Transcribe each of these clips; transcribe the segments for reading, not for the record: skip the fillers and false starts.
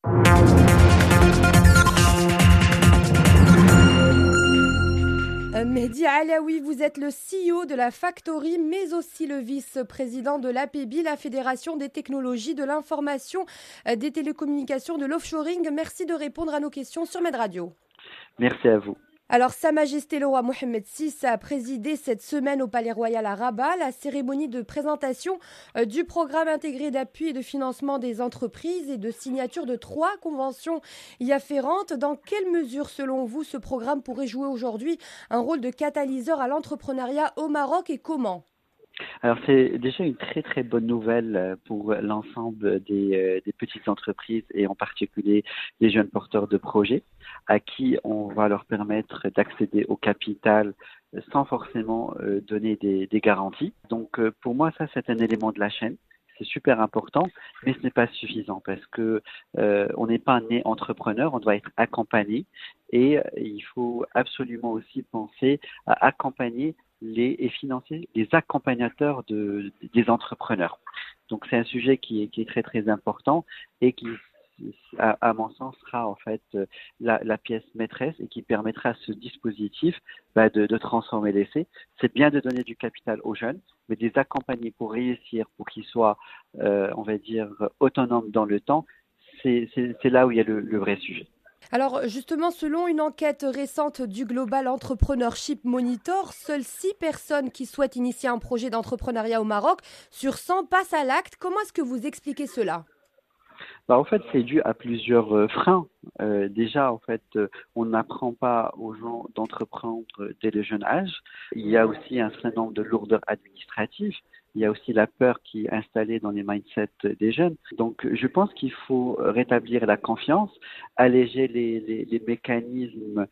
Mehdi Alaoui, vous êtes le CEO de la Factory, mais aussi le vice-président de l'APB, la Fédération des technologies de l'information, des télécommunications, de l'offshoring. Merci de répondre à nos questions sur Med Radio. Merci à vous. Alors, Sa Majesté le roi Mohammed VI a présidé cette semaine au Palais Royal à Rabat la cérémonie de présentation du programme intégré d'appui et de financement des entreprises et de signature de 3 conventions y afférentes. Dans quelle mesure, selon vous, ce programme pourrait jouer aujourd'hui un rôle de catalyseur à l'entrepreneuriat au Maroc et comment ? Alors c'est déjà une très très bonne nouvelle pour l'ensemble des petites entreprises et en particulier les jeunes porteurs de projets à qui on va leur permettre d'accéder au capital sans forcément donner des garanties. Donc pour moi ça c'est un élément de la chaîne. C'est super important, mais ce n'est pas suffisant parce que on n'est pas né entrepreneur, on doit être accompagné et il faut absolument aussi penser à accompagner et financer les accompagnateurs des entrepreneurs. Donc c'est un sujet qui est très très important et qui, à mon sens, sera en fait la pièce maîtresse et qui permettra à ce dispositif de transformer l'essai. C'est bien de donner du capital aux jeunes, mais de les accompagner pour réussir, pour qu'ils soient, on va dire, autonomes dans le temps. C'est là où il y a le vrai sujet. Alors justement, selon une enquête récente du Global Entrepreneurship Monitor, seules 6 personnes qui souhaitent initier un projet d'entrepreneuriat au Maroc sur 100 passent à l'acte. Comment est-ce que vous expliquez cela ? En fait, c'est dû à plusieurs freins. Déjà, en fait, on n'apprend pas aux gens d'entreprendre dès le jeune âge. Il y a aussi un certain nombre de lourdeurs administratives. Il y a aussi la peur qui est installée dans les mindsets des jeunes. Donc, je pense qu'il faut rétablir la confiance, alléger les mécanismes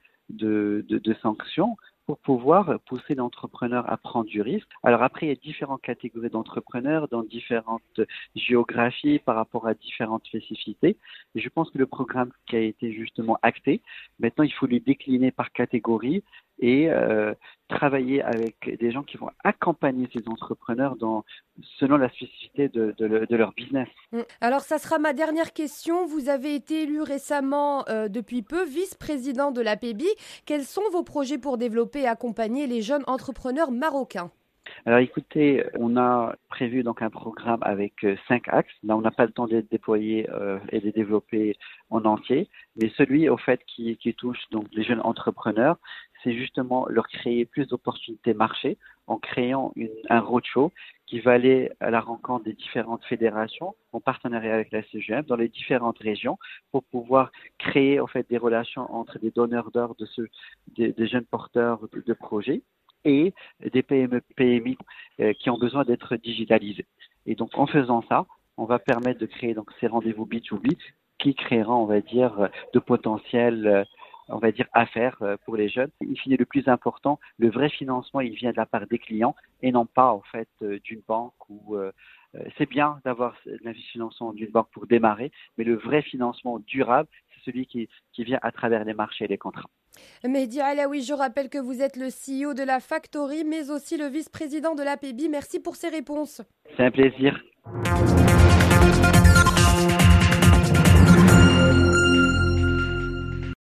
de sanctions pour pouvoir pousser l'entrepreneur à prendre du risque. Alors après, il y a différentes catégories d'entrepreneurs dans différentes géographies par rapport à différentes spécificités. Et je pense que le programme qui a été justement acté, maintenant il faut les décliner par catégorie et travailler avec des gens qui vont accompagner ces entrepreneurs selon la spécificité de leur business. Alors, ça sera ma dernière question. Vous avez été élu récemment, depuis peu, vice-président de l'APB. Quels sont vos projets pour développer et accompagner les jeunes entrepreneurs marocains ? Alors écoutez, on a prévu donc un programme avec 5 axes. Là, on n'a pas le temps de les déployer et de les développer en entier, mais celui au fait qui touche donc les jeunes entrepreneurs, c'est justement leur créer plus d'opportunités marché en créant un roadshow qui va aller à la rencontre des différentes fédérations en partenariat avec la CGM dans les différentes régions pour pouvoir créer en fait des relations entre des donneurs d'ordre des jeunes porteurs de projets et des PME, PMI qui ont besoin d'être digitalisés. Et donc, en faisant ça, on va permettre de créer donc ces rendez-vous B2B qui créeront, on va dire, de potentiels, on va dire, affaires pour les jeunes. In fine, le plus important, le vrai financement, il vient de la part des clients et non pas, en fait, d'une banque ou c'est bien d'avoir l'investissement d'une banque pour démarrer, mais le vrai financement durable, c'est celui qui vient à travers les marchés et les contrats. Mehdi Alaoui, je rappelle que vous êtes le CEO de la Factory, mais aussi le vice-président de l'APB. Merci pour ces réponses. C'est un plaisir.